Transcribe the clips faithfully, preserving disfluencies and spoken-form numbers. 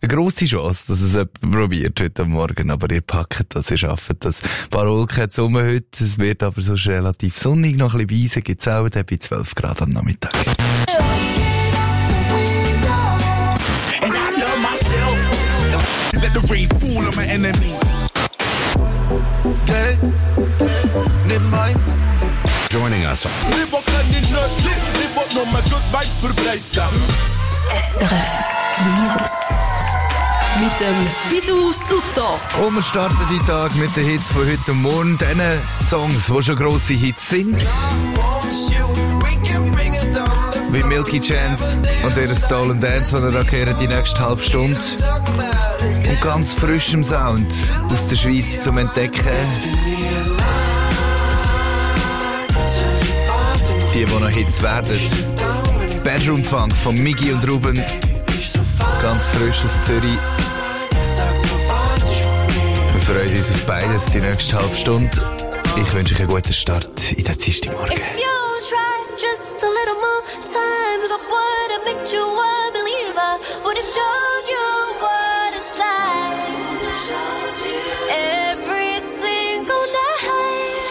eine grosse Chance, dass es jemand probiert heute Morgen, aber ihr packt das, ihr schafft das. Ein paar Wolken hat es um heute, es wird aber sonst relativ sonnig, noch ein bisschen Weise gibt es auch, dann bei zwölf Grad am Nachmittag. Let the rain fall on my enemies. Geld, nimm meins. Joining us. Lieber kann ich nicht leben, lieber nur mal gut weit verbreiten. S R F Virus. Mit dem Wieso Sutto. Und wir starten die Tag mit den Hits von heute und morgen. Diesen Songs, die schon grosse Hits sind. Wie Milky Chance und ihre Stolen Dance, die wir da hören, die nächste halbe Stunde. Und ganz frischem Sound aus der Schweiz zum Entdecken. Die, die noch Hits werden. Bedroom Funk von Miggy und Ruben. Ganz frisch aus Zürich. Wir freuen uns auf beides die nächste halbe Stunde. Ich wünsche euch einen guten Start in den Dienstagmorgen. Just a little more time, I would have made you a believer. Would have showed you what it's like. Every single night.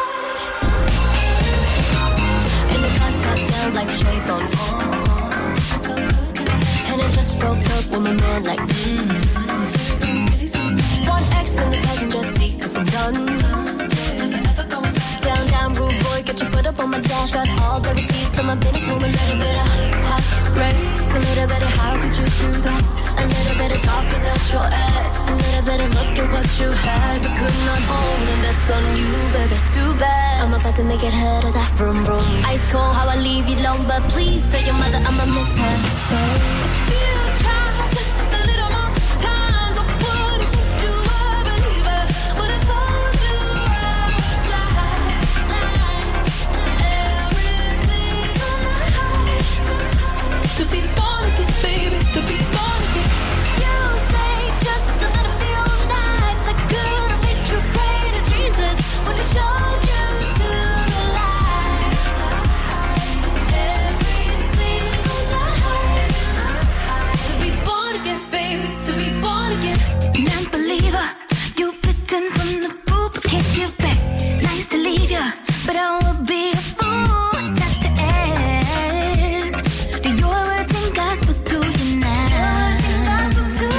And the cards top down like shades on. And I just broke up with my man like mm. One ex and the cousin just see cause I'm done. Down, down, rude boy, get your foot up on my dash. Got all the receipts to my business, move a little bit of heartbreak. A little bit of how could you do that? A little bit of talking at your ass. A little bit of look at what you had, but could not hold, and that's on you, baby, too bad. I'm about to make it hurt as I vroom vroom. Ice cold, how I leave you alone, but please tell your mother I'ma miss her. So if you try just a little more time, I wouldn't make you a believer. But it's all you. To be born again, baby, to be born again. You stayed just a little few nights. I could have made you pray to Jesus when he showed you to the light. Every single night. To be born again, baby, to be born again. Non-believer, you bitten from the food, but can't give back. Nice to leave ya, but I would be a fool not to ask. Do your words and gospel to you now?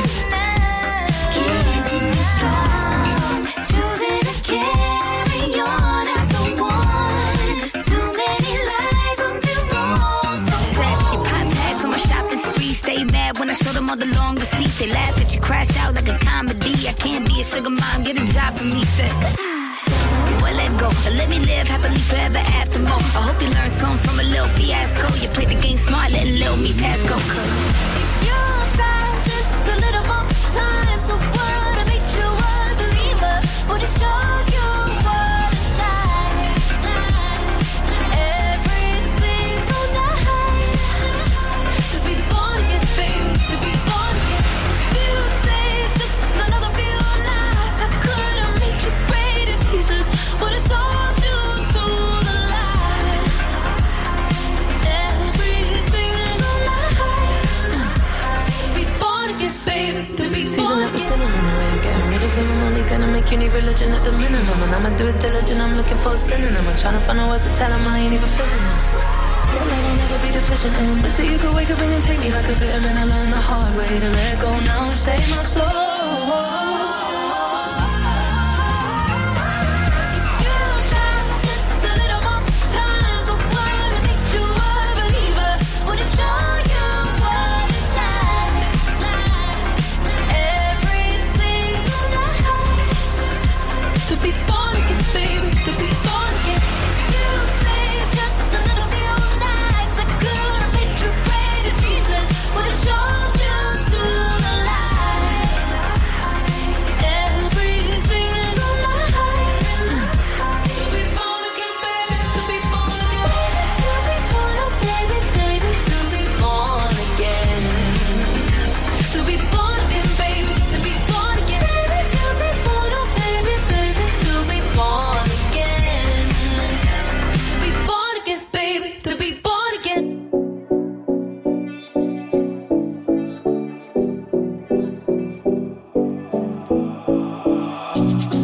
Keeping you strong, choosing to carry on after one. Too many lies won't be wrong. So sad, you pop tags on my shopping spree. Stay mad when I show them all the long receipts. They laugh at you, crash out like a comedy. I can't be a sugar mom, get a job for me, say. Well, let go, let me live happily forever after more. I hope you learned something from a little fiasco. You played the game smart, letting little me pass go. If you try just a little more time, so would have made you a believer. Would have showed you what it's like. Every single night. To be born again, baby, to be born again. You stayed just another few nights. I could have made you pray to Jesus. Would have sold you to the light. Every single night. To be born again, baby, to be born again. Season up the cinnamon, the way I'm getting rid of him. I'm only gonna make you need religion at the minimum. And I'ma do it diligent, I'm looking for a synonym. I'm trying to find out words to tell him I ain't even feeling this. Your love will never be deficient in. But see, you could wake up and you take me like a vitamin. I learned the hard way to let go now and save my soul. Jesus would have showed you to the light.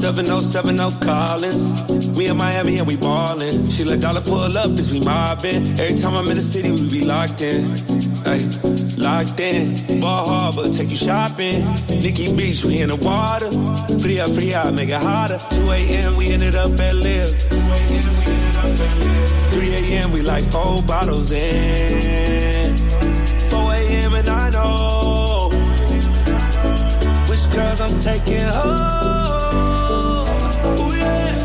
seven oh seven oh Collins. We in Miami and we ballin'. She let dollar pull up as we mobbin'. Every time I'm in the city, we be locked in. Ay, locked in. Ball Harbor, take you shopping. Nikki Beach, we in the water. Fria, fria, make it hotter. two a.m. we ended up at Live. three a.m. we like four bottles in. four a.m. and I know which girls I'm taking home. Ooh, yeah.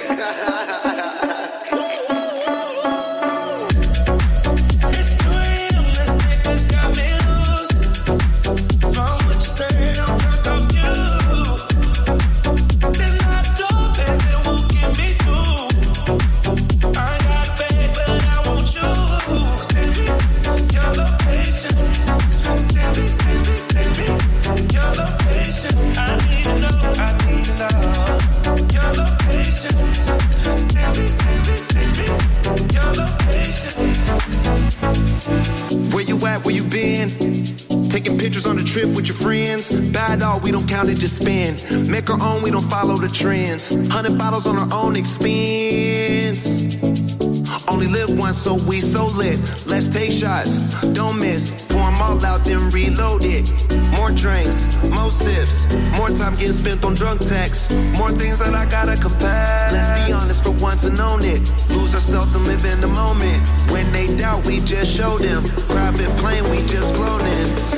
Trip with your friends, bad all, we don't count it, just spend. Make our own, we don't follow the trends. Hundred bottles on our own expense. Only live once, so we so lit. Let's take shots, don't miss. Pour them all out, then reload it. More drinks, more sips. More time getting spent on drunk texts. More things that I gotta confess. Let's be honest for once and own it. Lose ourselves and live in the moment. When they doubt, we just show them. Private plane, we just floating.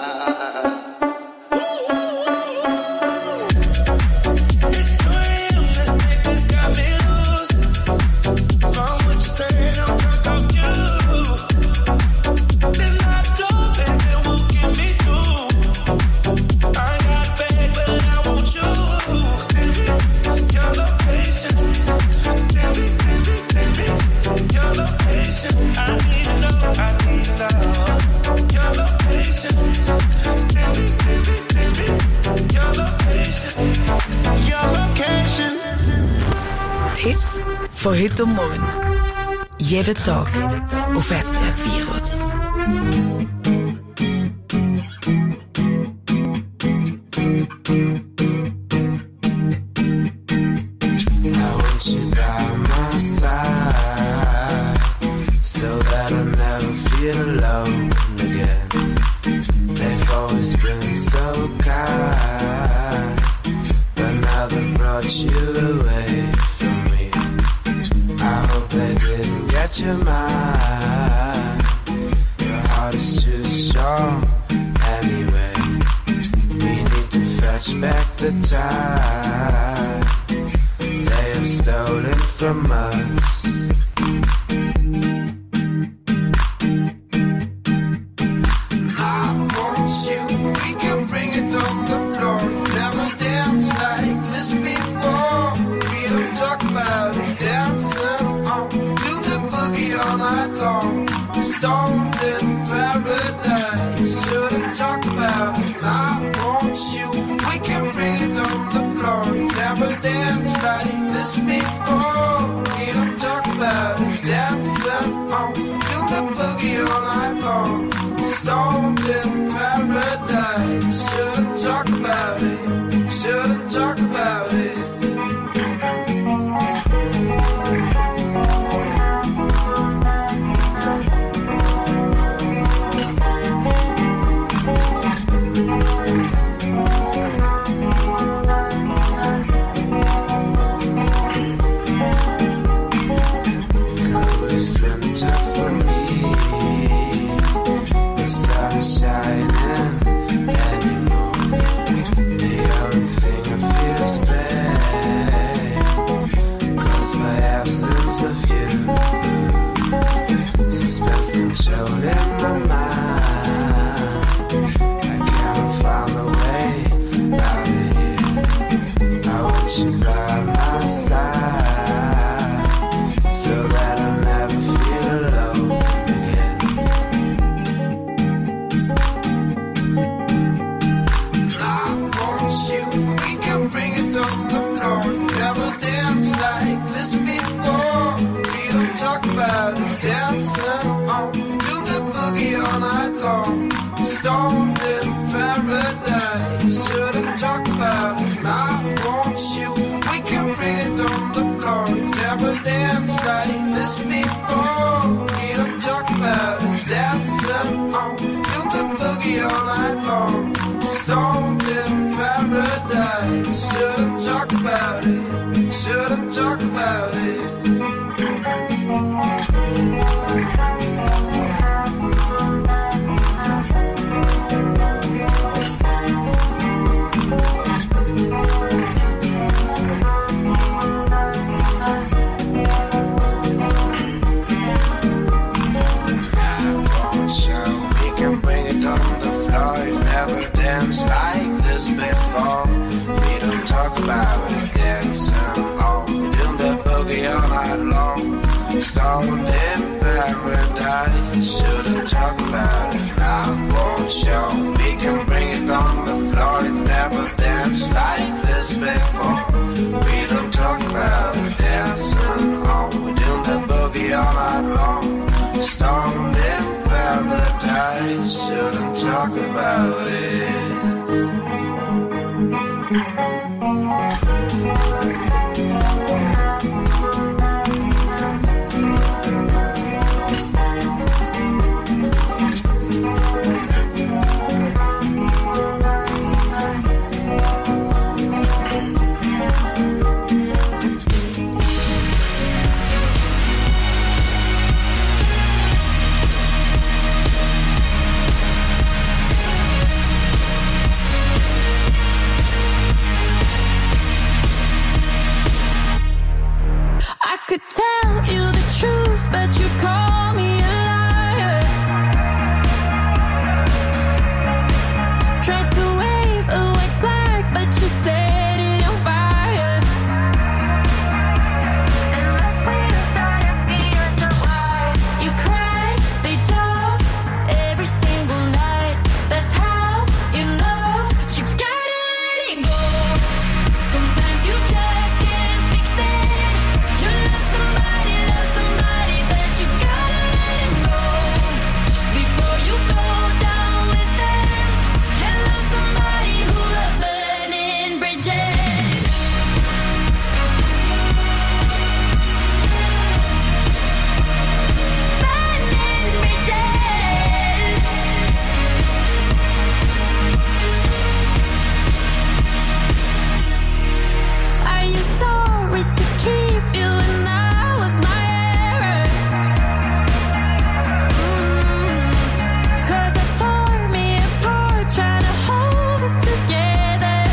Von heute und morgen. Jeden Tag auf S R F Virus. I want you by my side so that I never feel alone again. They've always been so kind, but now they brought you away. I hope they didn't get your mind. Your heart is too strong anyway. We need to fetch back the time they have stolen from us. I want you, we can bring it on the floor. Never danced like this before. We don't talk about it, dancing on, do the boogie all night long. Stoned in paradise, shouldn't talk about it. I want you, we can bring it on the floor. Never danced like this before. We don't talk about it, dancing on, do the boogie all night long. Stoned in paradise, shouldn't talk about it, shouldn't talk about it. Shining anymore. long. Stoned in paradise. Shouldn't talk about it. Shouldn't talk about it. Like this before, we don't talk about it, dancing all, we do the boogie all night long, stoned in paradise, shouldn't talk about it, I won't show, we can bring it on the floor, we've never danced like this before, we don't talk about it, dancing all, we do the boogie all night long, stoned in paradise, shouldn't talk about it. Could tell you the truth, but you call me a liar. Tried to wave a white flag, but you set it on fire. And last week you started asking yourself why. You cried, they dolls, every single night. That's how you know you gotta let it go. Sometimes you just can't fix it. You love somebody, love somebody, but you gotta let him go before you go down with them. And love somebody who loves burning bridges. Burning bridges. Are you sorry to keep you and I was my error? Mm. Cause I tore me apart trying to hold us together.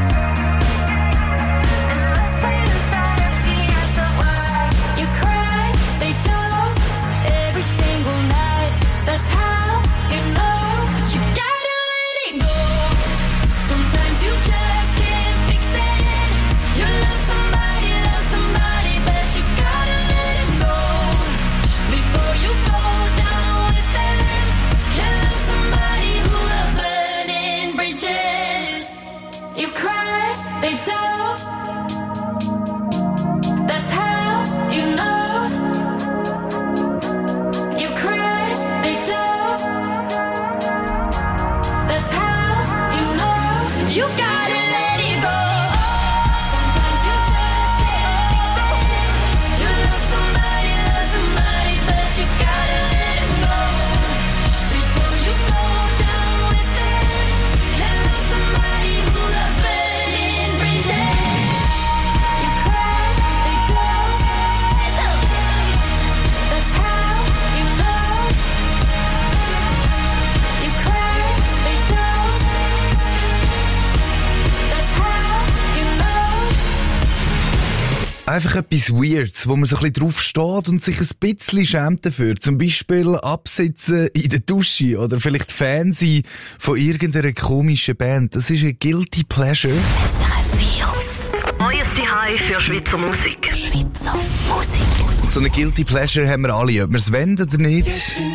And last week you started asking yourself why. You cried, they don't, every single night. That's how you know you gotta let it go. Sometimes you just can't fix it. You love somebody, love somebody, but you gotta let him go before you go down with them. You love somebody who loves burning bridges. You cry, they don't. That's how you know. You cry, they don't. That's how you know. You gotta let it go. Sometimes you just can't fix it. You love somebody, love somebody, but you gotta let him go before you go down with them. And love somebody who loves burning bridges. You cry, they don't. That's how you know. You cry, they don't. That's how you know. Einfach etwas Weirds, wo man so ein bisschen drauf steht und sich ein bisschen schämt dafür. Zum Beispiel absitzen in der Dusche oder vielleicht Fan sein von irgendeiner komischen Band. Das ist ein Guilty Pleasure. S R F Virus. Neues Zuhause für Schweizer Musik. Schweizer Musik. So eine Guilty Pleasure haben wir alle, ob wir es wollen oder nicht.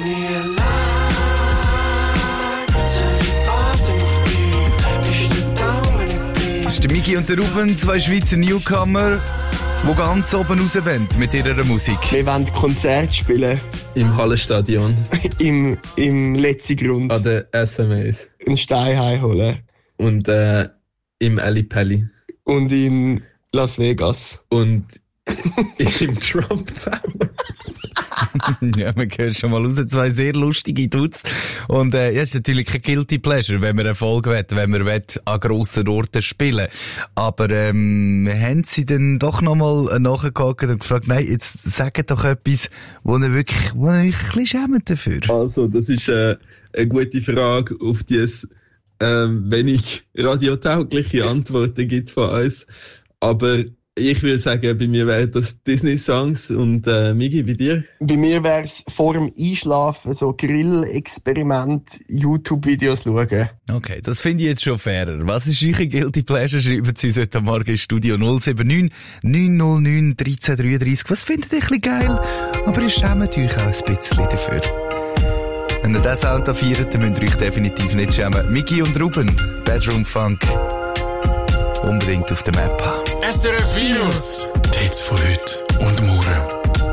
Das ist der Migi und der Ruben, zwei Schweizer Newcomer, die ganz oben raus wollen mit ihrer Musik. Wir wollen Konzert spielen. Im Hallenstadion. Im, im letzten Grund. An der S M As. Einen Stein heimholen. Und äh, im Ali Pally. Und in Las Vegas. Und im Trump Tower. Ja, man hört schon mal raus, zwei sehr lustige Dudes. Und äh, ja, es ist natürlich kein Guilty Pleasure, wenn man Erfolg will, wenn man will, an grossen Orten spielen. Aber ähm, haben Sie dann doch nochmal nachgehakt und gefragt, nein, jetzt sagt doch etwas, wo ihr wirklich, wo ihr euch ein bisschen schämt dafür? Also, das ist äh, eine gute Frage, auf die es ähm, wenig radiotaugliche Antworten gibt von uns. Aber ich würde sagen, bei mir wären das Disney-Songs und äh, Migi, bei dir? Bei mir wäre es vor dem Einschlafen so Grill-Experiment YouTube-Videos schauen. Okay, das finde ich jetzt schon fairer. Was ist eure Guilty Pleasure? Schreiben Sie uns heute Morgen ins Studio null sieben neun neun null neun eins drei drei drei. Was findet ihr ein bisschen geil? Aber ihr schämt euch auch ein bisschen dafür. Wenn ihr diesen Sound feiert, dann müsst ihr euch definitiv nicht schämen. Migi und Ruben, Bedroom Funk. Unbedingt auf der Map haben. S R F Virus. Die Hits von heute und morgen.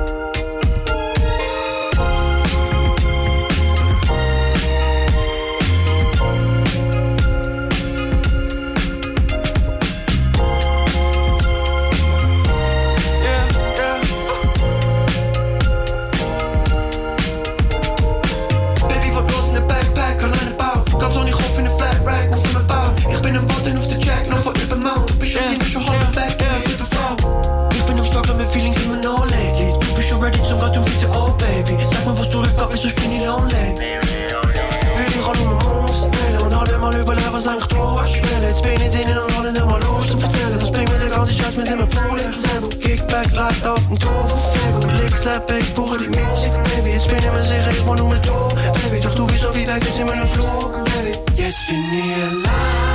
Ik boer die music, baby. Jetzt bin ich mir sicher, ich wohne nur mit du, baby. Doch du bist so wie weg, ist immer nur Flug, baby. Jetzt bin ich allein.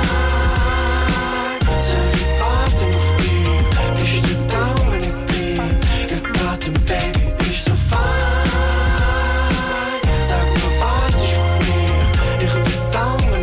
Soll ich warten auf dich? Bist du da, wenn ich bin? Ich warte, baby, ich so fein. Sag mir, warte ich auf mich? Ich bin da, wenn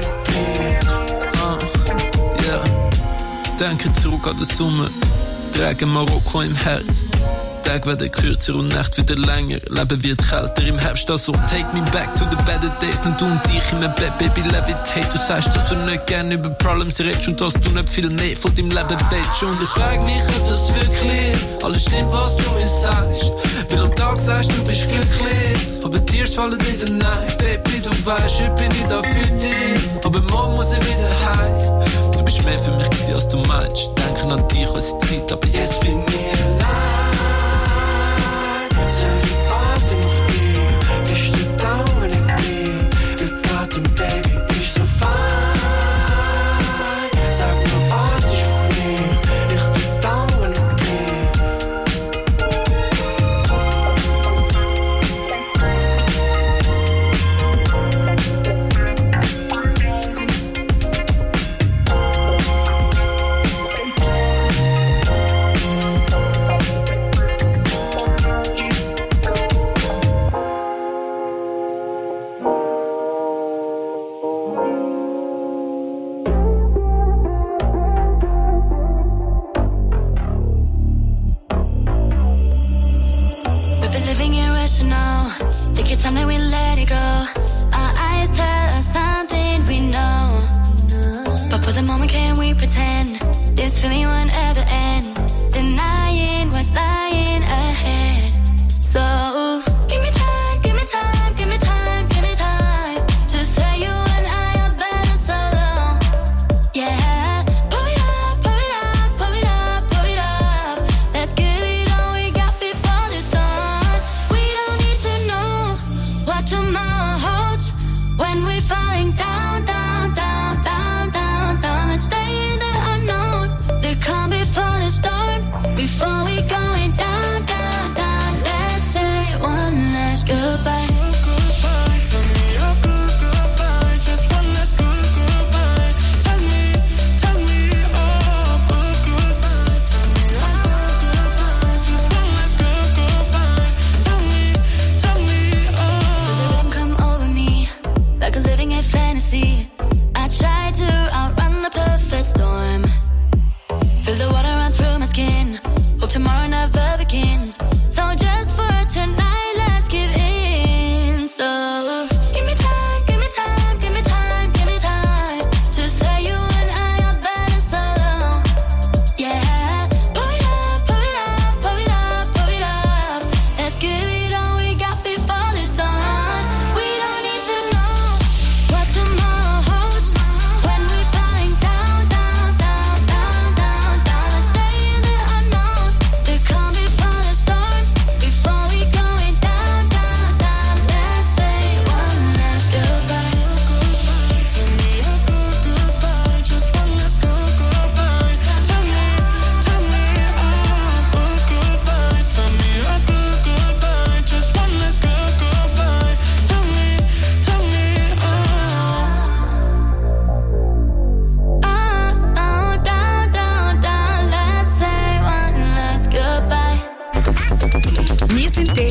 ich bin. Ah, yeah. Denke zurück an den Sommer. Trage Marokko im Herz. Tage werden kürzer und Nacht wieder länger. Leben wird kälter im Herbst, also take me back to the better days. Nicht du und ich in meinem Bett, baby, levitate. Du sagst, dass du nicht gerne über Problems redest und dass du nicht viel mehr von deinem Leben willst. Und ich frag mich, ob das wirklich alles stimmt, was du mir sagst. Weil am Tag sagst du, bist glücklich, aber Tears fallen in den Night. Baby, du weißt, heute bin ich da für dich, aber morgen muss ich wieder heim. Du bist mehr für mich gewesen, als du meinst. Denken an dich, als ich Zeit, aber jetzt bin ich allein.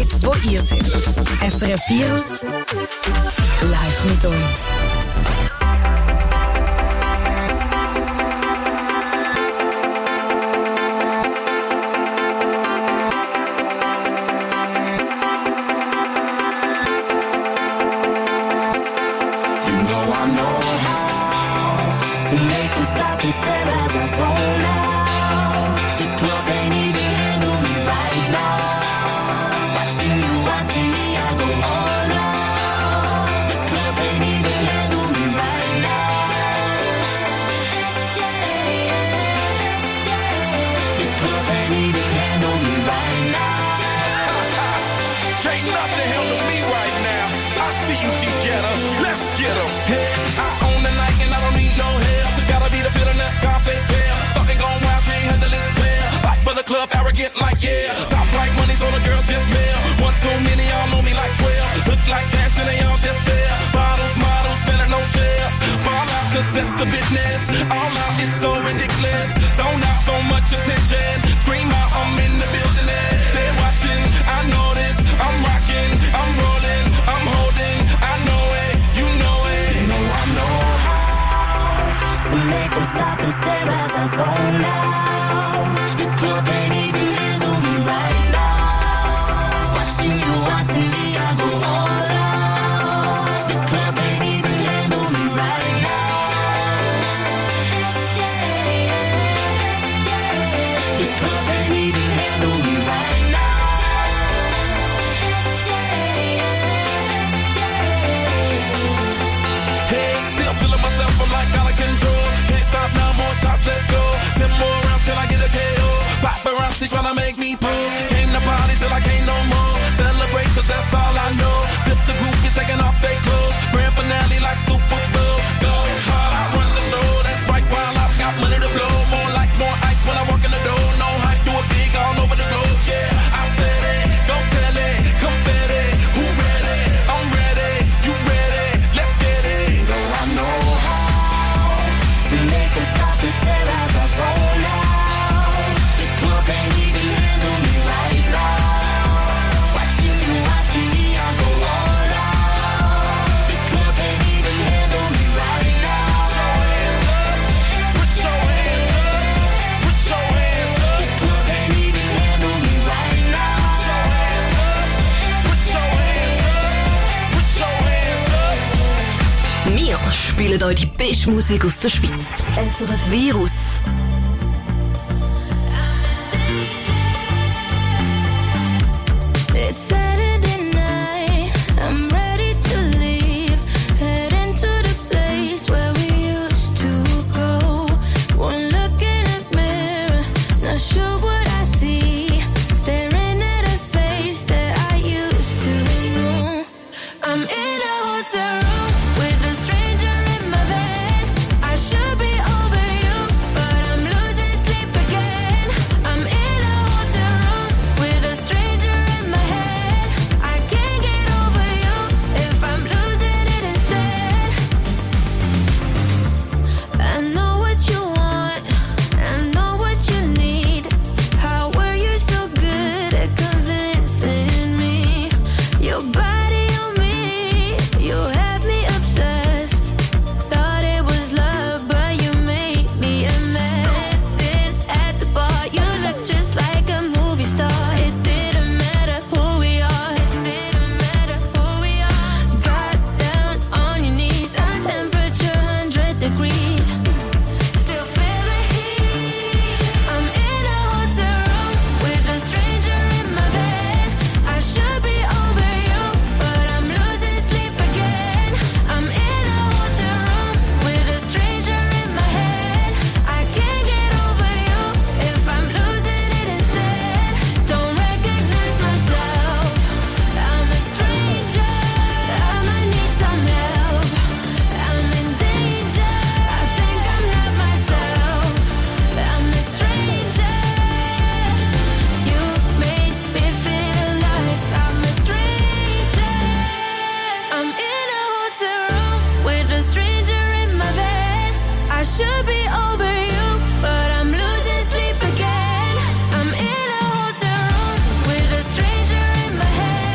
wo ihr seid. S R F Virus live mit euch. To make them stop and stare as I zone out. The club ain't even handle me right now. Watching you, watching me, I go all out. The club ain't even handle me right now. The club ain't even handle me right now. Can't nothing handle me right now. I see you, D-Getter. Let's get 'em. Hey, I own the night and I don't need no help. Gotta be the feeling that Scarface pair. Starting going wild, can't handle this pair. Back for the club, arrogant like yeah. Top like money, so the girls just mail. One too many, y'all know me like twelve. Look like cash and they all just there. Bottles, models, spending no shares. Fall out, cause that's the business. All out is so ridiculous. Zone out, so much attention. Scream out, I'm in the building. They're watching, I know this. I'm rocking, I'm rolling, I'm holding. I know it, you know it. You know I know how to make them stop and stare as I zone out. The club ain't even handle me right now. Watching you, watching me, I go all out. The club ain't even handle me right now. The club ain't even handle me right now. Hey, still feeling myself, I'm like out of control. Can't stop now, more shots, let's go. Ten more rounds till I get a K O. Paparazzi tryna make me pose. Came to party till I can't no more. Celebrate cause that's all I know. Tip the groupies taking off their clothes. Grand finale like Super Bowl. Go hard, I run the show. That's right, while I've got money to blow. More lights, more ice when I walk in the door. No hype, do it big all over the globe. Yeah, I said it, go tell it. Confetti, who ready? I'm ready, you ready? Let's get it. You know I know how to make them stop and stare as I zone out. The club ain't even handle me right now. Watching you, watching me, I go all out. The club ain't even handle me right now. Put your hands up, put your hands up. The club ain't even handle me right now. Put your hands up, put your hands up. Wir spielen euch die beste Musik aus der Schweiz. S R F Virus. It's Saturday night, I'm ready to leave. Heading to the place where we used to go. One look in the mirror, not sure what I see. Staring at a face that I used to know. I'm in a hotel room with a stranger in my bed. I should be over you, but I'm losing sleep again. I'm in a hotel room with a stranger in my head. I can't get over you if I'm losing it instead. I know what you want, I know what you need. How were you so good at convincing me? Your body on me, you had me obsessed. Thought it was love, but you made me a mess. Standing at the bar, you look just like a movie star. It didn't matter who we are, it didn't matter who we are. Got down on your knees, our temperature one hundred degrees. Still feel the heat. I'm in a hotel room with a stranger in my bed. I should be over you, but I'm losing sleep again. I'm in a hotel room with a stranger in my head. I can't get over you if I'm losing it instead. Don't recognize myself, I'm a stranger. I might need some help, I'm in danger. I think I'm not myself, I'm a stranger. You made me feel like I'm a stranger. I'm in a hotel room with a stranger in my bed. I should be over you, but I'm losing sleep again. I'm in a hotel room with a stranger in my head.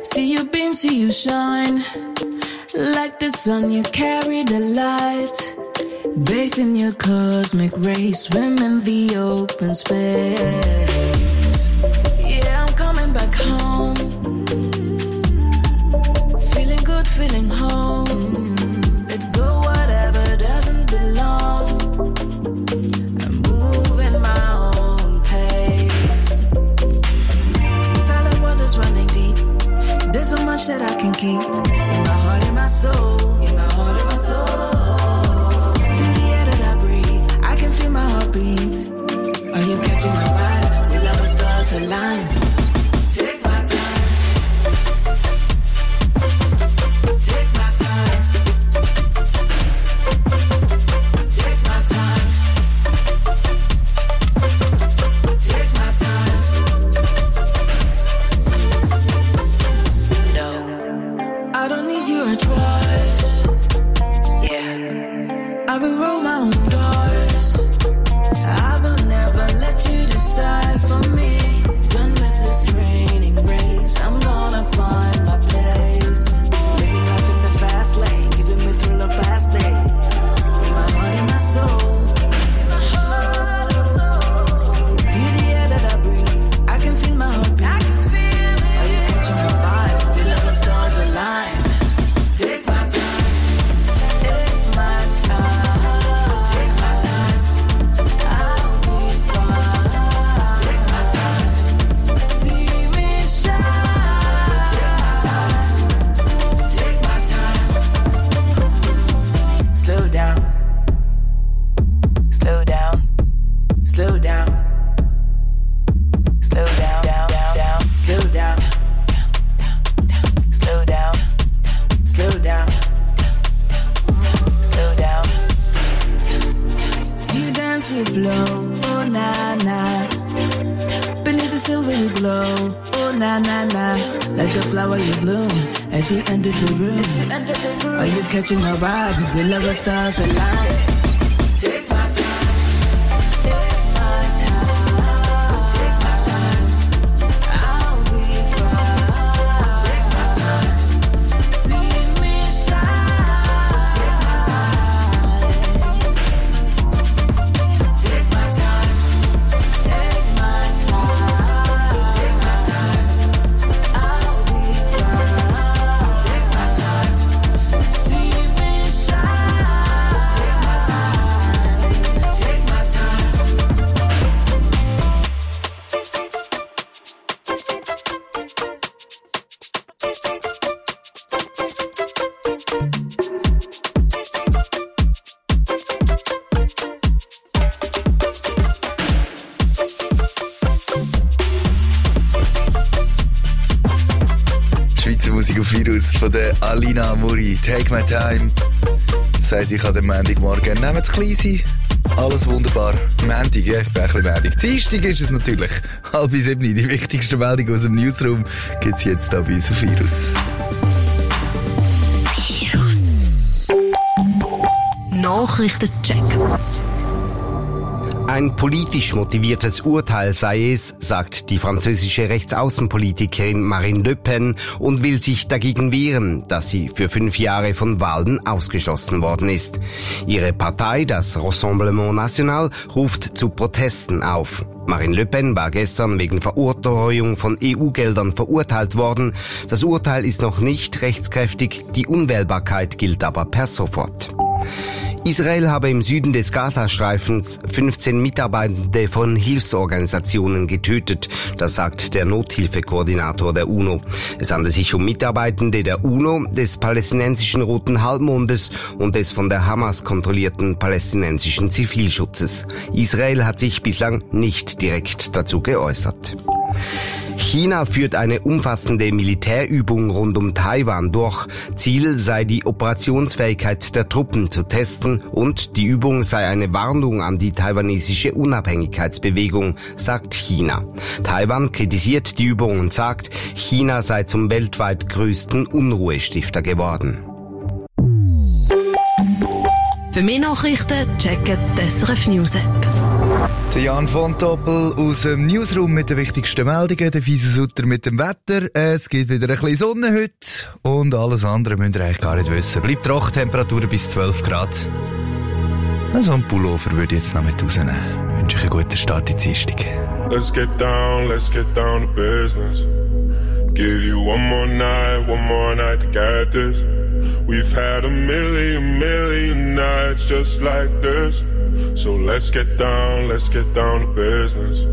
See you beam, see you shine. Like the sun, you carry the light. Bathe in your cosmic rays, swim in the open space. Yeah, I'm coming back home. Feeling good, feeling home. Let's go whatever doesn't belong. I'm moving my own pace. Silent waters running deep. There's so much that I can keep. In my heart, in my soul. In my heart, in my soul. Feel my heartbeat. Are you catching my vibe? Will our stars align? Take my time. Take my time. Take my time. Take my time. No, I don't need your advice. Yeah, I will roll my own dice. I will never let you decide for me. Done with this training race, I'm gonna find my place. Living life in the fast lane, giving me thrill of past days. In my heart, in my soul. In my heart, in my soul. Feel the air that I breathe. I can feel my heartbeat. I can feel it. Are you catching my vibe? We love the stars align. Take my time. Take my time. Slow down, slow down, down, down, down, slow down, slow down, slow down, slow down. See you dance, see you flow, oh na na. Beneath the silvery glow, oh na na na. Like a flower you bloom as you enter the room. Are you catching my vibe? We love the stars align. Take my time. Virus von der Alina Amuri. Take my time. Sagt ich an dem Montagmorgen. Nehmt es klein sein. Alles wunderbar. Montag, ja, ich bin ein bisschen Montag. Dienstag ist es natürlich. Halb sieben. Die wichtigste Meldung aus dem Newsroom gibt es jetzt hier bei uns auf Virus. Virus. Nachrichtencheck. Ein politisch motiviertes Urteil sei es, sagt die französische Rechtsaußenpolitikerin Marine Le Pen und will sich dagegen wehren, dass sie für fünf Jahre von Wahlen ausgeschlossen worden ist. Ihre Partei, das Rassemblement National, ruft zu Protesten auf. Marine Le Pen war gestern wegen Veruntreuung von E U-Geldern verurteilt worden. Das Urteil ist noch nicht rechtskräftig, die Unwählbarkeit gilt aber per sofort. Israel habe im Süden des Gazastreifens fünfzehn Mitarbeitende von Hilfsorganisationen getötet. Das sagt der Nothilfekoordinator der UNO. Es handelt sich um Mitarbeitende der UNO, des palästinensischen Roten Halbmondes und des von der Hamas kontrollierten palästinensischen Zivilschutzes. Israel hat sich bislang nicht direkt dazu geäußert. China führt eine umfassende Militärübung rund um Taiwan durch. Ziel sei die Operationsfähigkeit der Truppen zu testen und die Übung sei eine Warnung an die taiwanesische Unabhängigkeitsbewegung, sagt China. Taiwan kritisiert die Übung und sagt, China sei zum weltweit größten Unruhestifter geworden. Für mehr Nachrichten checken die S R F News App. Der Jan von Doppel aus dem Newsroom mit den wichtigsten Meldungen, der Fiese Sutter mit dem Wetter. Es gibt wieder ein bisschen Sonne heute und alles andere müsst ihr eigentlich gar nicht wissen. Bleibt trocken, Temperaturen bis zwölf Grad. Also ein Pullover würde ich jetzt noch mit rausnehmen. Ich wünsche euch einen guten Start in die Dienstag. Let's get down, let's get down to business. Give you one more night, one more night to get this. We've had a million, million nights just like this. So let's get down, let's get down to business.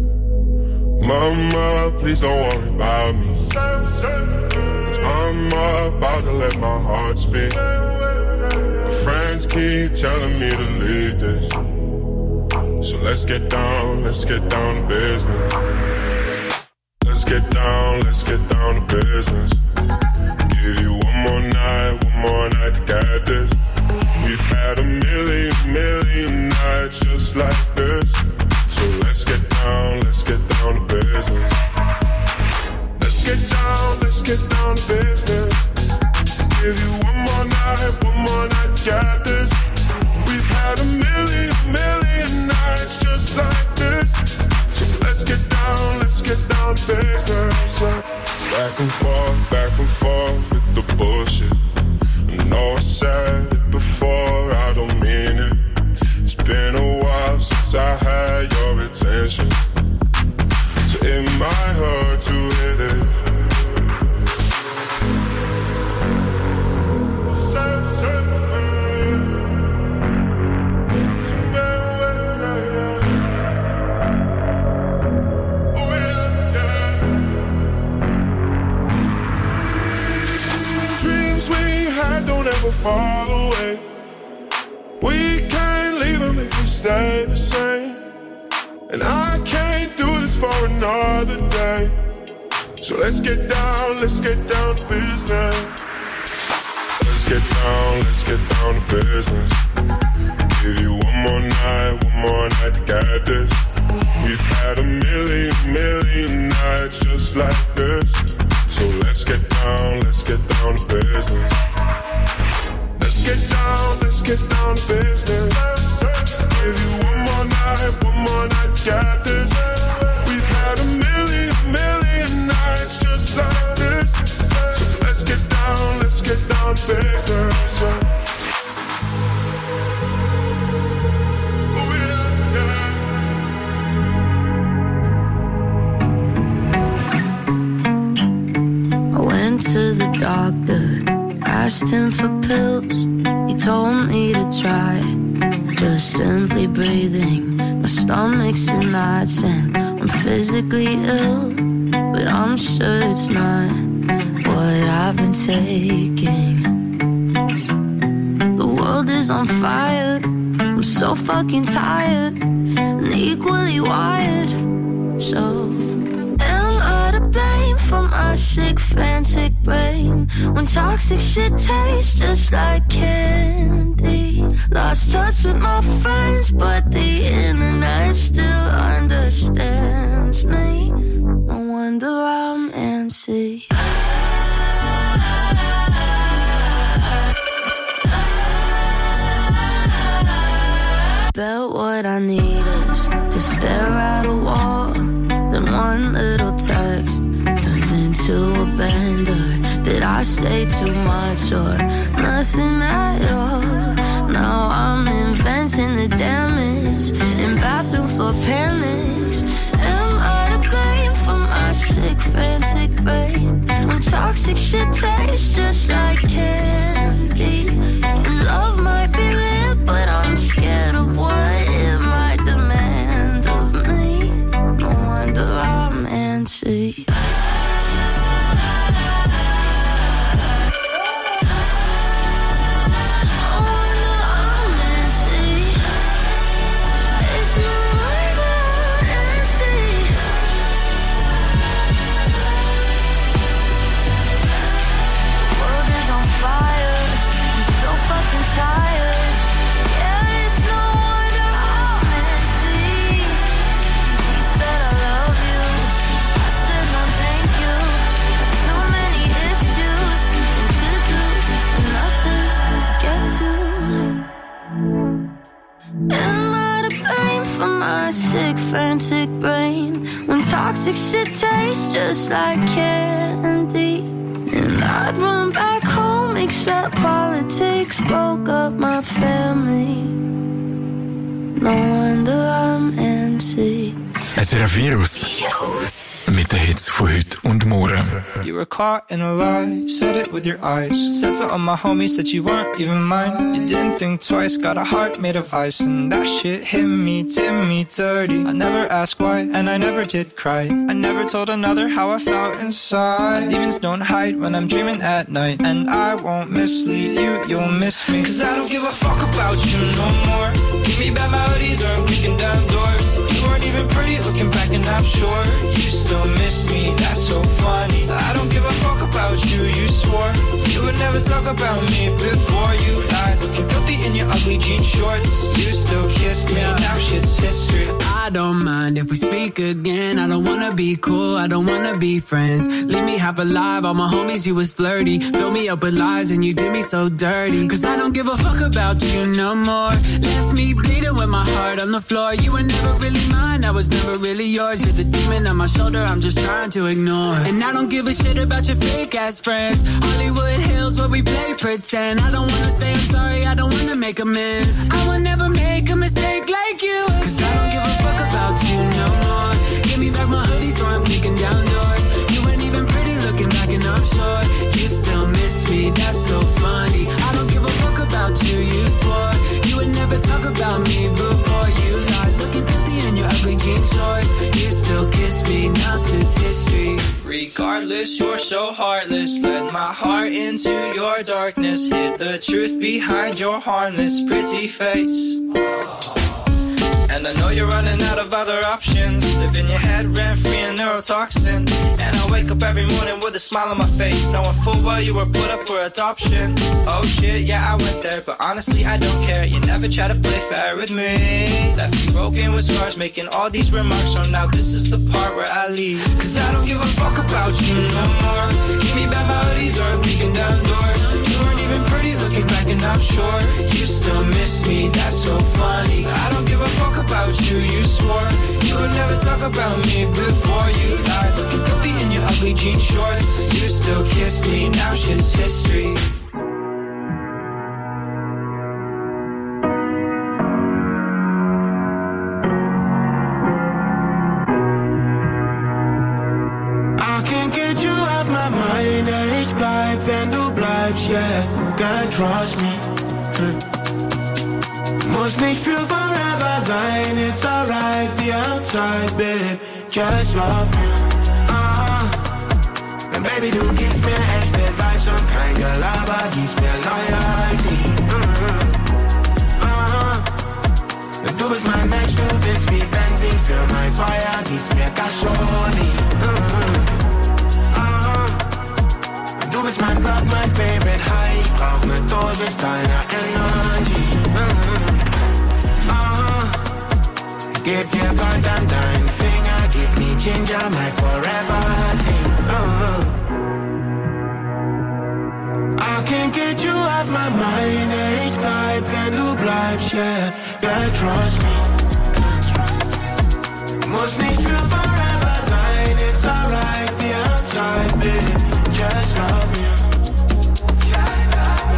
Mama, please don't worry about me. Cause I'm about to let my heart speak. My friends keep telling me to leave this. So let's get down, let's get down to business. Let's get down, let's get down to business. Give you one more night, one more night to get this. We've had a million, million nights just like this. So let's get down, let's get down to business. Let's get down, let's get down to business. Give you one more night, one more night to get this. We've had a million, million nights just like this. So let's get down, let's get down to business. Back and forth, back and forth with the bullshit. I know I said it before, I don't mean it. It's been a while since I had your attention, so it might hurt to hit it. Dreams we had don't ever fall away. We can't leave them if we stay the same. And I can't do this for another day. So let's get down, let's get down to business. Let's get down, let's get down to business. Give you one more night, one more night to get this. We've had a million, million nights just like this. So let's get down, let's get down to business. Let's get down, let's get down to business. Give you one more night, one more night to get this. We've had a million, million nights just like this. So let's get down, let's get down to business. Oh yeah, yeah. I went to the doctor, asked him for pills. He told me to try just simply breathing. My stomach's in knots and I'm physically ill, but I'm sure it's not what I've been taking. The world is on fire, I'm so fucking tired and equally wired. So am I to blame for my sick, frantic brain when toxic shit tastes just like candy? Lost touch with my friends, but the internet still understands me. No wonder I'm antsy. Bet what I need is to stare at a wall, then one little text turns into a bender. Did I say too much or nothing at all? Now I'm inventing the damage in bathroom floor panics. Am I to blame for my sick, frantic brain when toxic shit tastes just like candy? And love might be lit, but I'm scared of what it might demand of me. No wonder I'm antsy. Fire toxic shit tastes just like candy. And I'd run back home except politics broke up my family. No wonder I'm antsy. S R F Virus. Mit den Hits von heute und morgen. You were caught in a lie, said it with your eyes. Said to all my homies that you weren't even mine. You didn't think twice, got a heart made of ice. And that shit hit me, did me dirty. I never asked why, and I never did cry. I never told another how I felt inside. Demons don't hide when I'm dreaming at night. And I won't mislead you, you'll miss me. Cause I don't give a fuck about you no more. Give me back my hoodies or I'm kicking down doors. You weren't even pretty looking back and I'm sure you still miss me, that's so funny. I don't give a fuck about you, you swore you would never talk about me before you lied. Looking filthy in your ugly jean shorts. You still kissed me, now shit's history. I don't mind if we speak again. I don't wanna be cool, I don't wanna be friends. Leave me half alive, all my homies, you was flirty. Fill me up with lies and you did me so dirty. Cause I don't give a fuck about you no more. Left me bleeding with my heart on the floor. You were never really mine, I was never really yours. You're the demon on my shoulder, I'm just trying to ignore. And I don't give a shit about your fake ass friends. Hollywood Hills where we play pretend. I don't wanna say I'm sorry, I don't wanna make amends. I will never make a mistake like you. Cause I don't give a fuck about you no more. Give me back my hoodie so I'm kicking down doors. You weren't even pretty looking back and I'm sure you still miss me, that's so funny. I don't give a fuck about you, you swore you would never talk about me before you lied. Looking filthy in your ugly jean shorts. You still kiss me, now shit's history. Regardless, you're so heartless. Let my heart into your darkness. Hid the truth behind your harmless pretty face. And I know you're running out of other options. Live in your head rent-free and neurotoxin. And I wake up every morning with a smile on my face, knowing full well you were put up for adoption. Oh shit, yeah, I went there, but honestly I don't care. You never try to play fair with me. Left me broken with scars, making all these remarks. So now this is the part where I leave. Cause I don't give a fuck about you no more. Give me back my hoodies or I'm kicking down doors. You weren't even pretty looking back and I'm sure you still miss me, that's so funny. I don't give a fuck about you, you swore you would never talk about me before you lied. Looking filthy in your ugly jean shorts. You still kiss me, now shit's history. I can't get you off my mind. Ich bleib, wenn du bleibst, yeah. Girl, trust me. Hm. Muss nicht für forever sein. It's alright, wir haben Zeit, babe. Just love me. Uh-huh. And baby, du gibst mir echte Vibes und kein Gelaber, gibst mir Loyalty. Uh-huh. Uh-huh. Du bist mein Match, du bist wie Benzin für mein Feuer, gibst mir das schon nie. Uh-huh. Du bist mein Blood, mein Favorite High. Ich brauch ne Dosis deiner Energy. Uh-huh. Uh-huh. Gib dir Gold an deinen Finger. Give me ginger, my forever thing. Uh-huh. I can't get you off my mind. Ich bleib, wenn du bleibst, yeah. Girl, trust me. Muss nicht für forever sein. It's alright, wir haben Zeit, babe. Just love me. Just love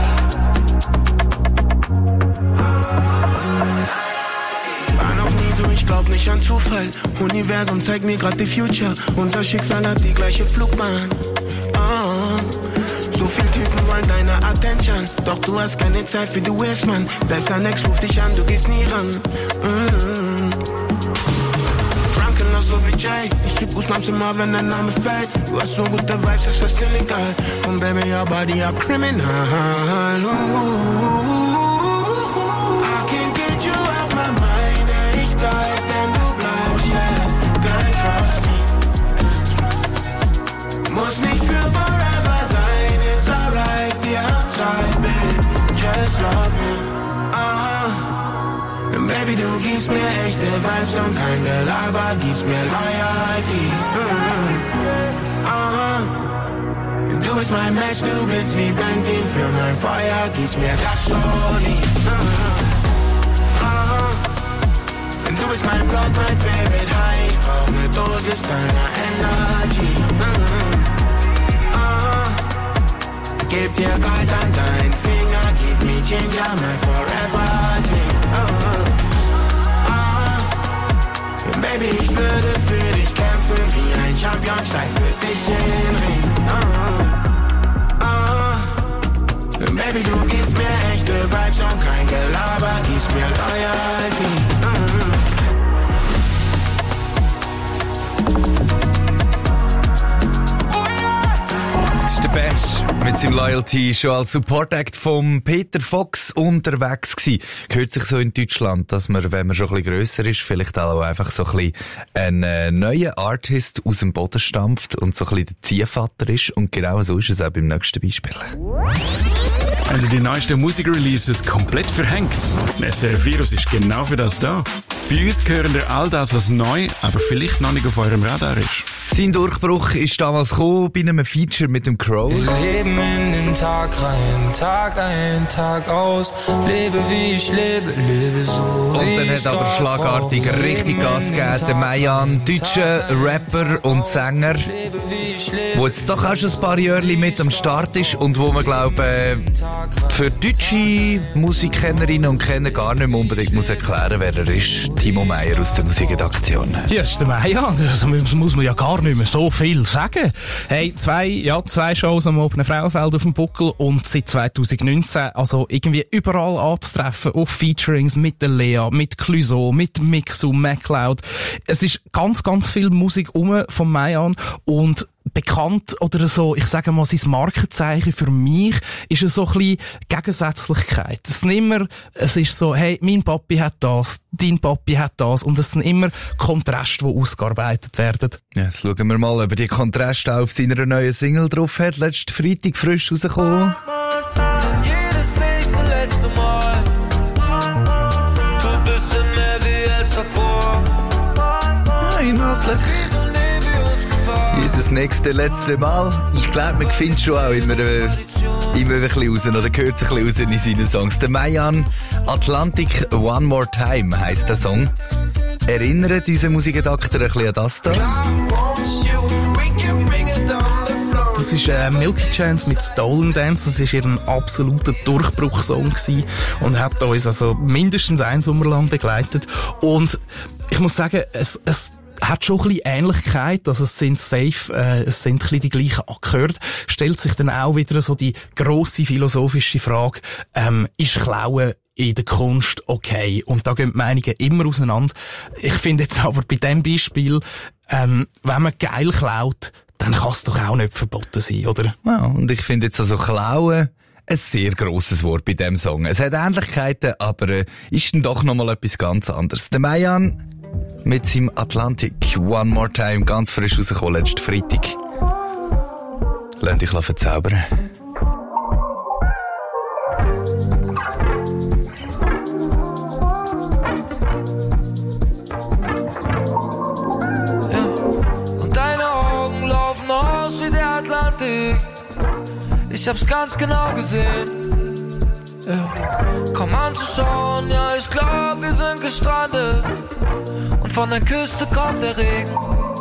me. War noch nie so, ich glaub nicht an Zufall. Universum zeigt mir grad die Future. Unser Schicksal hat die gleiche Flugbahn. Oh. So viele Typen wollen deine Attention. Doch du hast keine Zeit für die Waste, man. Selbst dein Ex ruft dich an, du gehst nie ran. Mm-hmm. So wie Jay, ich krieg Goosebumps immer, wenn der Name fällt. Du hast so gute Vibes, ist fast illegal. Und baby, your body a criminal. I can't get you off my mind. Ich bleib, wenn du bleibst, yeah. Girl, trust me. Muss nicht für forever sein. It's alright, wir haben Zeit, babe. Just love me. Uh-huh. Und baby, du gibst mir echte Vibes und kein Gelaber, gibst mir Loyalty. Uh-huh. Und du bist mein Match, du bist wie Benzin für mein Feuer, gibst mir das Schloli. Uh-huh. Uh-huh. Und du Du bist mein Block, mein Favorite High. Ich brauch ne Dosis deiner Energy. Mm-hmm. Ah, gib dir Gold an deinen Finger, give me ginger, my forever thing. Ah, ah, Baby, ich würde für dich kämpfen wie ein Champion, steig für dich in den Ring. Ah, ah, Baby, du gibst mir echte Vibes und kein Gelaber, gibst mir Loyalty. Ah, das ist der Bash mit seinem Loyalty schon als Support-Act vom Peter Fox unterwegs gewesen. Gehört sich so in Deutschland, dass man, wenn man schon ein bisschen grösser ist, vielleicht auch einfach so ein bisschen ein äh, neuer Artist aus dem Boden stampft und so ein bisschen der Ziehvater ist. Und genau so ist es auch beim nächsten Beispiel. Wenn ihr die neuesten Musikreleases komplett verhängt, S R F Virus ist genau für das da. Bei uns gehören ihr all das, was neu, aber vielleicht noch nicht auf eurem Radar ist. Sein Durchbruch ist damals gekommen bei einem Feature mit dem Crow. Leben in den Tag rein, Tag ein, Tag aus. Lebe wie ich lebe, lebe so und wie dann ich hat aber schlagartig richtig Gas gegeben. Der Mayan, deutscher Rapper und Sänger, der jetzt doch auch schon ein paar Jahre mit am Start ist und wo man, glaube für deutsche Musikkennerinnen und Kenner gar nicht mehr unbedingt muss erklären, wer er ist. Timo Meyer aus der Musikredaktion. Ja, das ist der Mayan. Also muss man ja gar nicht mehr so viel sagen. Hey, zwei, ja, zwei Shows am Openen Frauenfeld auf dem Buckel und seit zwanzig neunzehn, also irgendwie überall anzutreffen auf Featurings mit der Lea, mit Clouseau, mit Mixu, MacLeod. Es ist ganz, ganz viel Musik um von Mayan und bekannt oder so, ich sage mal, sein Markenzeichen für mich ist so ein bisschen Gegensätzlichkeit. Es sind immer, es ist so, hey, mein Papi hat das, dein Papi hat das und es sind immer Kontraste, die ausgearbeitet werden. Ja, jetzt schauen wir mal, ob er die Kontraste auf seiner neuen Single drauf hat. Letzten Freitag frisch rausgekommen. jedes nächste letzte Mal. Du bist in mehr wie als davor. Nein, jedes nächste, letzte Mal. Ich glaube, man findet schon auch immer, äh, immer ein bisschen raus, oder gehört sich ein bisschen raus in seinen Songs. Der Mayan, Atlantic One More Time heisst der Song. Erinnert unseren Musikredakteur ein bisschen an das da? Das ist äh, Milky Chance mit Stolen Dance. Das war ihr absoluter Durchbruchssong gewesen und hat uns also mindestens ein Sommer lang begleitet. Und ich muss sagen, es, es hat schon ein bisschen Ähnlichkeit, also es sind safe, äh, es sind ein bisschen die gleichen Akkorde. Stellt sich dann auch wieder so die grosse philosophische Frage, ähm, ist Klauen in der Kunst okay? Und da gehen die Meinungen immer auseinander. Ich finde jetzt aber bei diesem Beispiel, ähm, wenn man geil klaut, dann kann es doch auch nicht verboten sein, oder? Ja, und ich finde jetzt also Klauen ein sehr grosses Wort bei diesem Song. Es hat Ähnlichkeiten, aber äh, ist dann doch nochmal etwas ganz anderes. Der Mayan mit seinem Atlantic One More Time ganz frisch rausgekommen letzten Freitag. Lasst dich verzaubern. Ja. Und deine Augen laufen aus wie der Atlantik. Ich hab's ganz genau gesehen. Ja. Komm anzuschauen, ja, ich glaub, wir sind gestrandet. Und von der Küste kommt der Regen.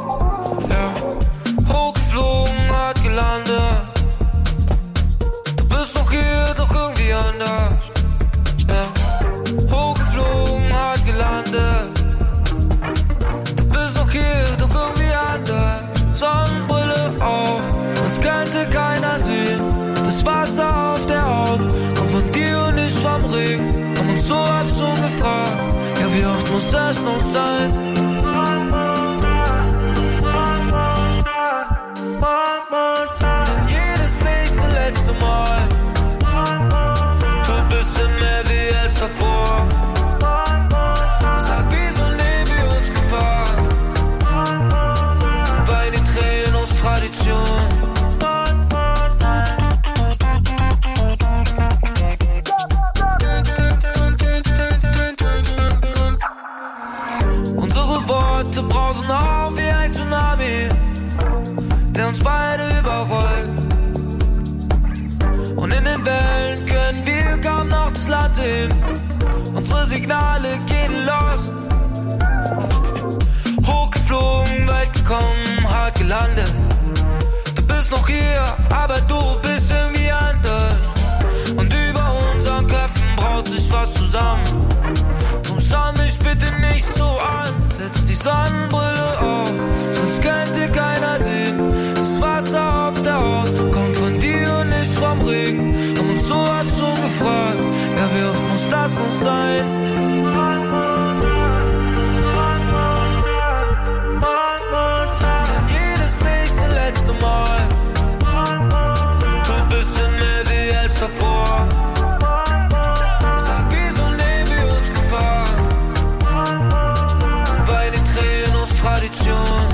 Ja. Hochgeflogen, hat gelandet. Du bist doch hier, doch irgendwie anders. Ja. Hochgeflogen, hat gelandet. Du bist doch hier, doch irgendwie anders. Sonnenbrille auf, uns könnte keiner sehen. Das Wasser auf der Haut kommt von dir und nicht vom Regen. Haben uns so oft schon gefragt, ja, wie oft muss das noch sein? One more time, one more time, one more time. Denn jedes nächste letzte Mal. Du bist in mehr wie als davor. Sag, wieso nehmen wir uns Gefahr? Weil die Tränen aus Tradition. Worte brausen auf wie ein Tsunami, der uns beide überrollt. Und in den Wellen können wir kaum noch das Land sehen. Unsere Signale gehen los. angekommen, hart gelandet. Du bist noch hier, aber du bist irgendwie anders. Und über unseren Köpfen braut sich was zusammen. Drum schau mich bitte nicht so an. Setz die Sonnenbrille auf, sonst könnte keiner sehen. Das Wasser auf der Haut kommt von dir und nicht vom Regen. Haben uns so oft schon gefragt, ja wie oft muss das noch sein? Denn jedes nächste letzte Mal tut bisschen mehr weh als davor. Sag, wieso nehmen wir uns Gefahr? Weil die Tränen aus Tradition.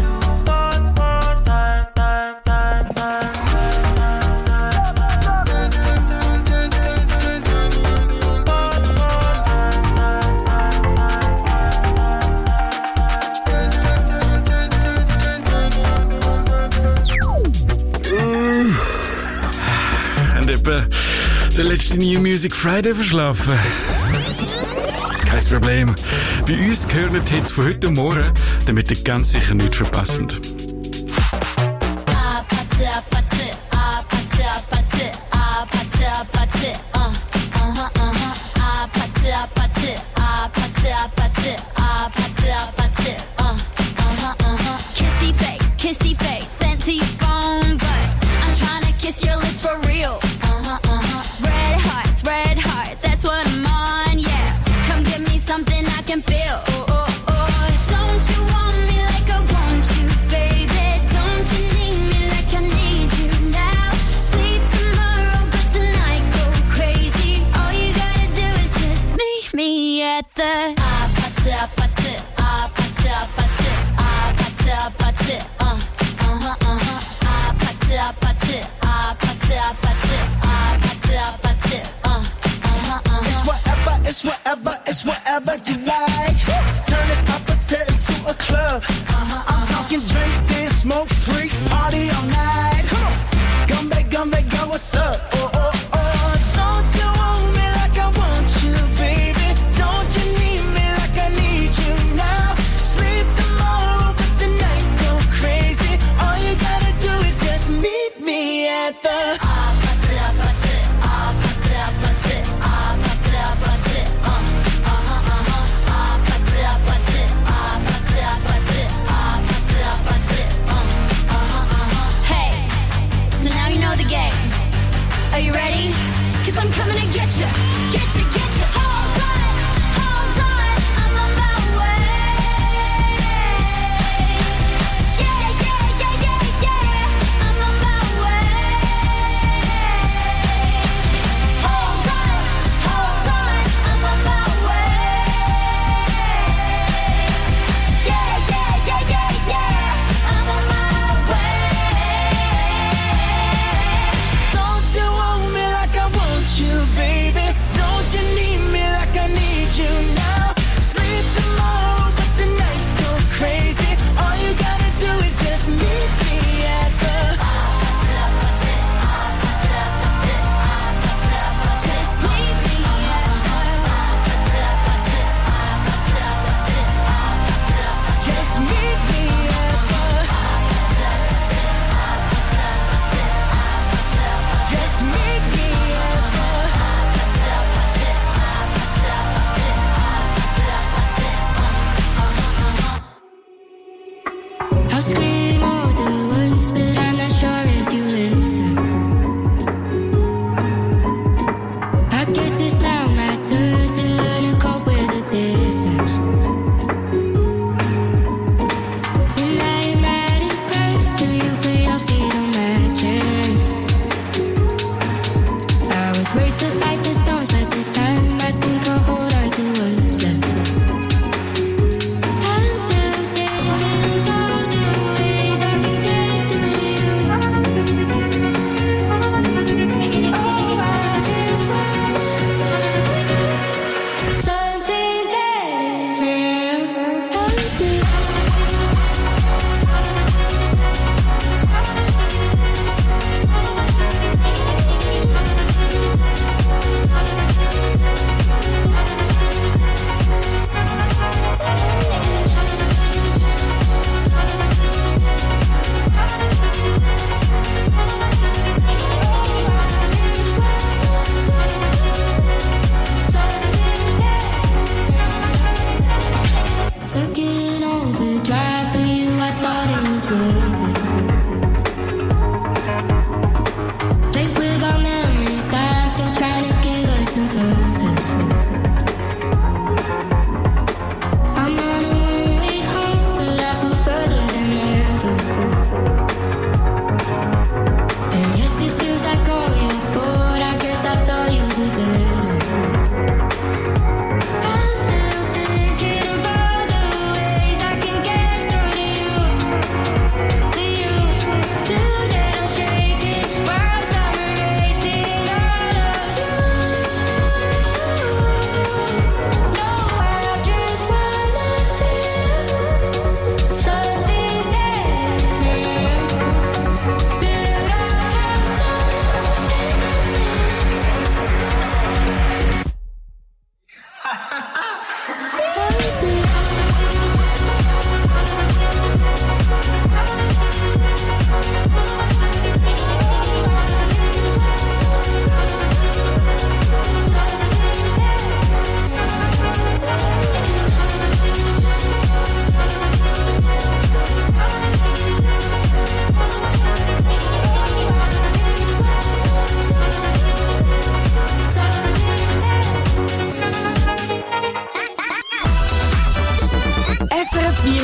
Der letzte New Music Friday verschlafen. Kein Problem. Bei uns gehören die Hits von heute und morgen, damit ihr ganz sicher nichts verpasst. Kissy face, kissy face, sent to your phone, but I'm trying to kiss your lips for real. Red hearts, red hearts, that's what I'm on, yeah. Come give me something I can feel. Oh, oh, oh. Don't you want me like I want you, baby? Don't you need me like I need you now? Sleep tomorrow, but tonight go crazy. All you gotta do is just meet me at the ah, pata, pata, ah, pata, pata, ah, pata, pata, uh, uh-huh, uh-huh, ah, pata, pata, ah, pata, pata, ah, pata, pata, uh, uh-huh, uh-huh. It's whatever, it's whatever, it's whatever you like. Turn this up until into a club. I'm talking drink, dance, smoke, freak, party all night. Come on, come back, come back, girl, what's up? Oh, oh, oh, don't you want me like I want you, baby? Don't you need me like I need you now? Sleep tomorrow, but tonight go crazy. All you gotta do is just meet me at the ah, pata, pata, ah, pata, pata, ah, pata, pata, uh, uh-huh, uh-huh, ah, pata, pata, ah, pata, pata, ah, pata, pata, uh, uh-huh, uh-huh. Hey, so now you know the game. Are you ready? Cause I'm coming to get you, get you, get you. Hold on, hold on, I'm on my way. Yeah, yeah, yeah, yeah, yeah, I'm on my way. Hold on, hold on, I'm on my way. Yeah, yeah, yeah, yeah, yeah, I'm on my way. Don't you want me like I want you, baby? Don't you need me like I need you now? Sleep tomorrow, but tonight go crazy. All you gotta do is just meet me at the Just meet me Just meet me at the Just meet me at I'll scream all the words, but I'm not sure if you listen. I guess it's now my turn to learn to cope with the distance. And I am mad at birth till you put your feet on my chest. I was raised to fight the storms, but this time I think I'll hold on to what's left. I'm still thinking of all the ways I can get to you. Oh, I just wanna feel something that is real. I'm still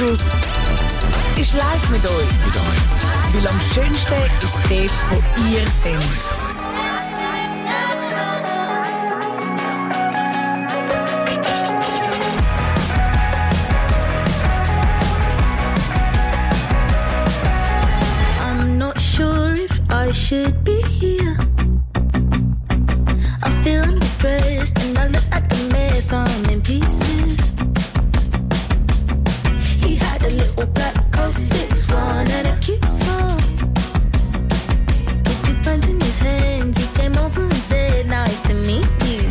Virus ist live mit euch. Mit euch. Weil am schönsten ist dort, wo ihr seid. I'm not sure if I should be here. I feel underdressed and I look like a mess. I'm in pieces. He had a little black coat, six one, and a cute smile. With two pens in his hands, he came over and said, "Nice to meet you."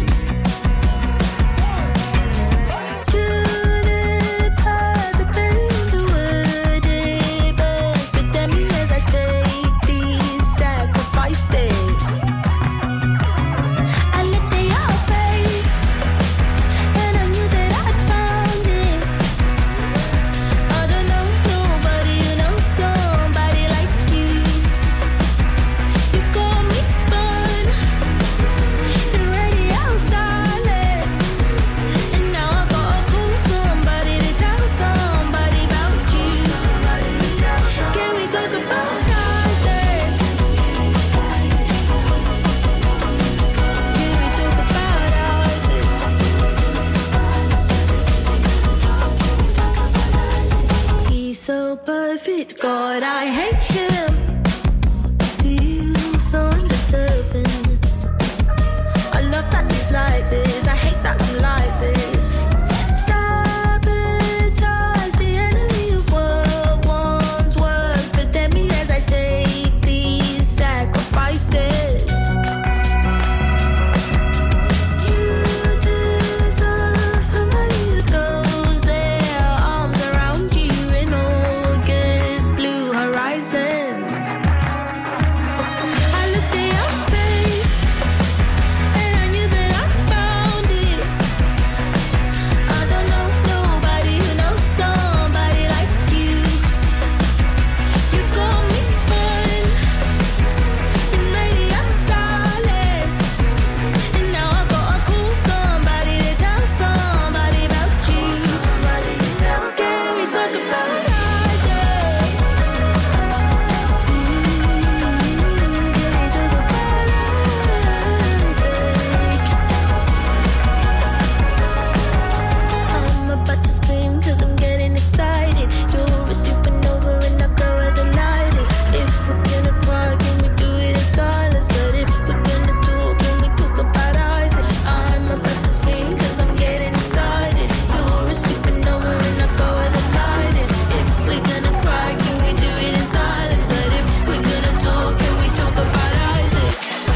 Should've had the belly in the wooded birds, but damn me as I take these sacrifices. I looked at your face, and I knew that I'd found it. I don't know nobody who knows somebody like you. You've got me spun in radio silence, and now I gotta call somebody to tell somebody about you. Can we talk about Isaac? Can we talk about Isaac? He's so perfect, God, I hate him. Feels so undeserving. I love that he's like this, I hate that I'm like this. Sabotage the enemy of what once was, protect me as I take these sacrifices. You deserve somebody who goes their arms around you in August blue horizons. I looked at your face, and I knew that I found it. I don't know nobody who knows somebody like you. You've got me spun in radio silence, and now I gotta call somebody to tell somebody about you. Can we talk about Isaac? Can we talk about Isaac? I'm about to scream 'cause I'm getting excited. You're a supernova and I go where the light is. If we're gonna cry, can we do it in silence? But if we're gonna talk, can we talk about Isaac? I'm about to scream 'cause I'm getting excited. You're a supernova and I go where the light is. If we're gonna cry, can we do it in silence? But if we're gonna talk, can we talk about Isaac?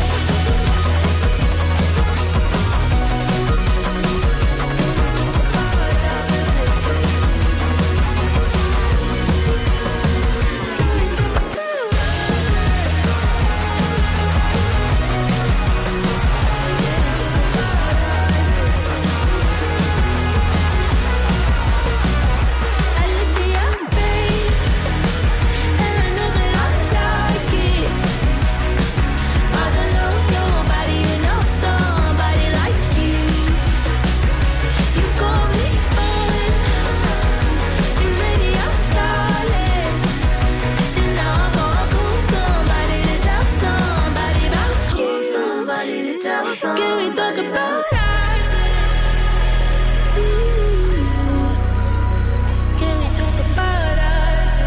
I looked at your face, and I know that I like it. I don't know nobody who knows somebody like you. You've got me spun in radio silence, and now I gotta call somebody to tell somebody about you. Somebody to tell somebody. Can we talk about Isaac? Ooh. Can we talk about Isaac?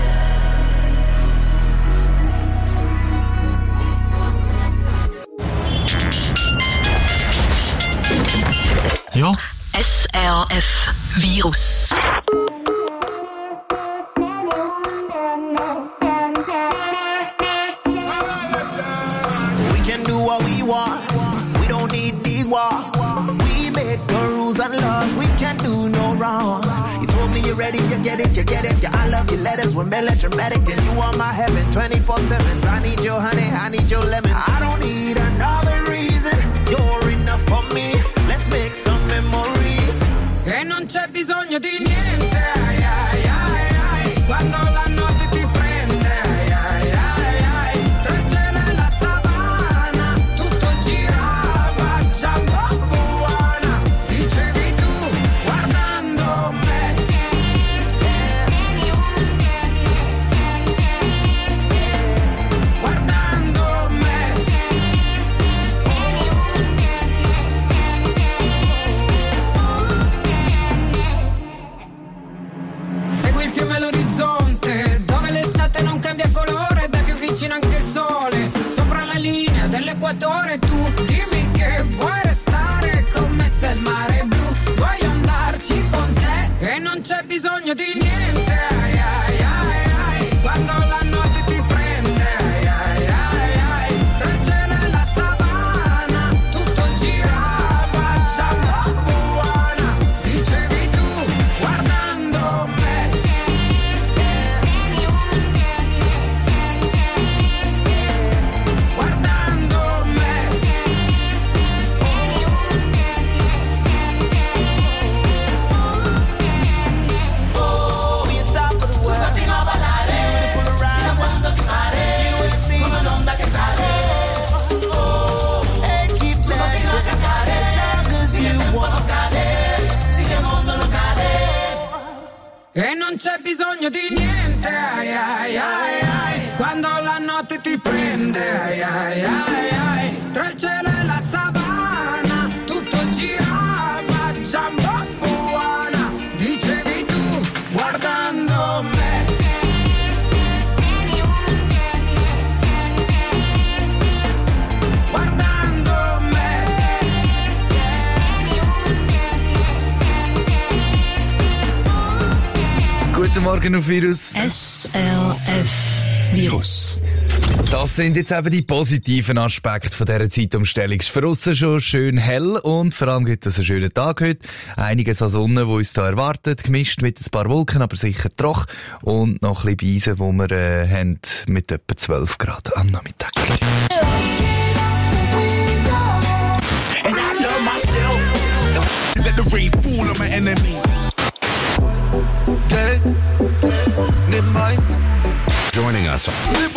Ja. S R F Virus. We can do what we want. We don't need these walls. We make the rules and laws. We can do no wrong. You told me you're ready, you get it, you get it. Yeah, I love your letters, we're melodramatic, and you are my heaven. twenty-four seven. I need your honey, I need your lemon. I don't need another reason. You're enough for me. Let's make some memories. E non c'è bisogno di niente, ai, ai, ai, ai, quando la notte ti prende, ai, ai, ai, ai, tra il cielo e la savana, tutto girava già buona, dicevi tu, guardando me. all'equatore, tu dimmi che vuoi restare come se il mare è blu. Voglio andarci con te e non c'è bisogno di niente. Ai, ai, ai, ai. Quando la notte ti prende, ai, ai, ai, ai. Tra il cielo e la savana tutto gira, facciamo buona, dicevi tu guardando me. Guardando me. Oh, you're top of the world. Continua a ballare, beautiful around. Quando ti pare, you and me, come un'onda che sale. Oh, e keep dancing, as long as you want. Finché il mondo non cade. E non c'è bisogno di niente, ai, ai, ai, ai. Quando la notte ti prende, ai, ai, ai, ai. Tra il cielo e la savana tutto gira, facciamo buona, dicevi tu guardando me. Guardando me. Guten Morgen auf Virus. S L F Virus. Das sind jetzt eben die positiven Aspekte von dieser Zeitumstellung. Es ist für uns schon schön hell und vor allem gibt es einen schönen Tag heute. Einiges an Sonne, die uns da erwartet, gemischt mit ein paar Wolken, aber sicher trocken und noch ein bisschen Beise, die wir äh, haben mit etwa zwölf Grad am Nachmittag. And I love myself. Let the rain fall on my enemies. Geld, nimm meins. Joining us.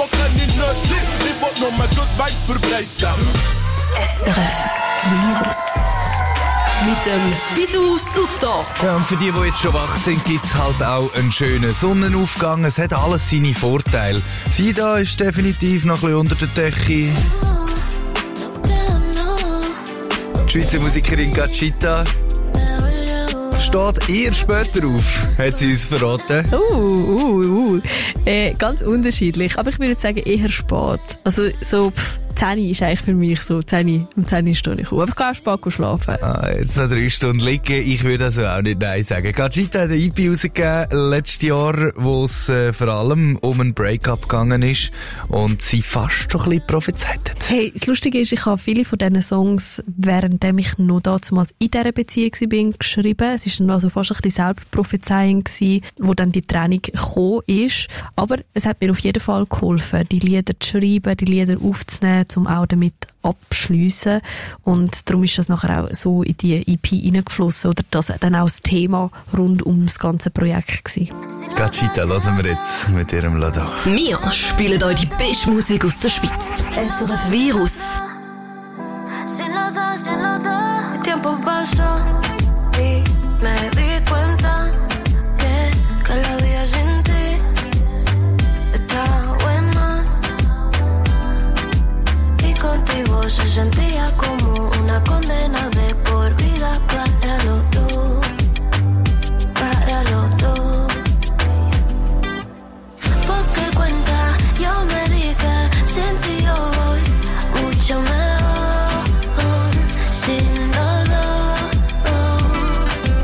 S R F Virus. Mit dem Visu Sutto. Ja, und für die, die jetzt schon wach sind, gibt's halt auch einen schönen Sonnenaufgang. Es hat alles seine Vorteile. Sie da ist definitiv noch ein bisschen unter der Decke. Die Schweizer Musikerin Gachita steht eher später auf, hat sie uns verraten. Uh, uh, uh. Äh, ganz unterschiedlich, aber ich würde sagen eher spät. Also so pff, zehn ist eigentlich für mich so, zehn, um zehn stehe ich auf. Aber ich kann auch spät schlafen. Ah, jetzt noch drei Stunden liegen, ich würde also auch nicht Nein sagen. Gachita hat eine E P rausgegeben letztes Jahr, wo es äh, vor allem um ein Break-up gegangen ist und sie fast schon ein bisschen prophezeit hat. Hey, das Lustige ist, ich habe viele von diesen Songs, währenddem ich noch damals in dieser Beziehung war, geschrieben. Es war dann also fast ein bisschen Selbstprophezeiung gewesen, wo dann die Trennung gekommen ist. Aber es hat mir auf jeden Fall geholfen, die Lieder zu schreiben, die Lieder aufzunehmen, um auch damit abschliessen. Und darum ist das nachher auch so in die E P hineingeflossen, oder das dann auch das Thema rund um das ganze Projekt gewesen. Gachita hören wir jetzt mit ihrem Lado. Wir spielen euch die beste Musik aus der Schweiz. S R F Virus. Sin nada, sin nada. El tiempo pasó.